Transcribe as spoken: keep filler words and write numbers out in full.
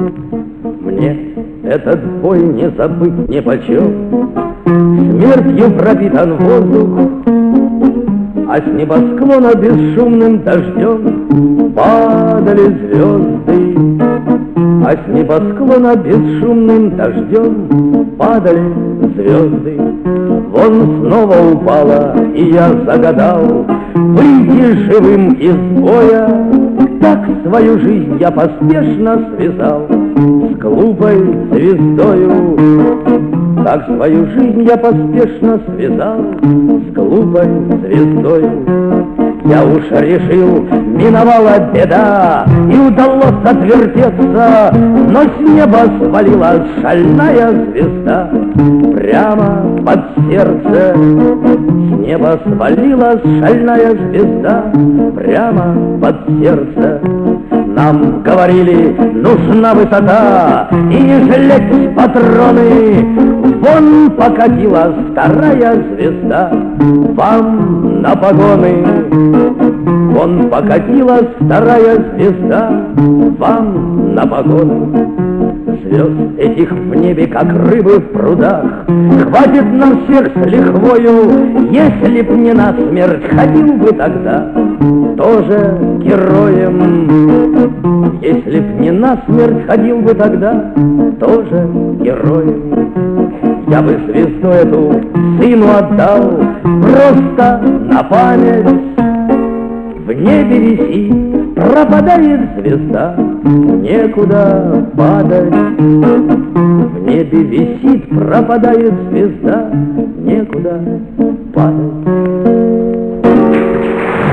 Мне этот бой не забыть нипочем. Смертью пропитан воздух, а с небосклона бесшумным дождем падали звезды. А с небосклона бесшумным дождем падали звезды. Вон снова упала, и я загадал выйти живым из боя. Так свою жизнь я поспешно связал с глупой звездою. Так свою жизнь я поспешно связал с глупой звездою. Я уж решил, миновала беда, и удалось отвертеться, но с неба свалилась шальная звезда прямо под сердце. С неба свалилась шальная звезда прямо под сердце. Нам говорили, нужна высота, и не жалеть патроны. Вон покатилась вторая звезда вам на погоны. Вон покатилась вторая звезда вам на погоны. Звезд этих в небе, как рыбы в прудах, хватит нам всех с лихвою. Если б не насмерть, ходил бы тогда тоже героем. Если б не насмерть, ходил бы тогда тоже героем. Я бы звезду эту сыну отдал просто на память. В небе висит, пропадает звезда, некуда падать. В небе висит, пропадает звезда, некуда падать.